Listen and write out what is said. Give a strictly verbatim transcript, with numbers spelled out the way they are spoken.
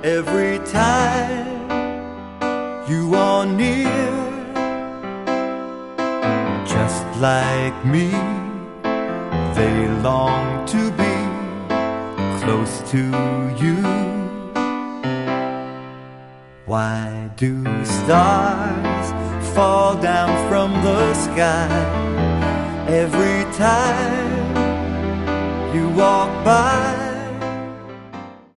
every time you are near. Just like me, they long to be close to you. Why do stars fall down from the sky every time you walk by?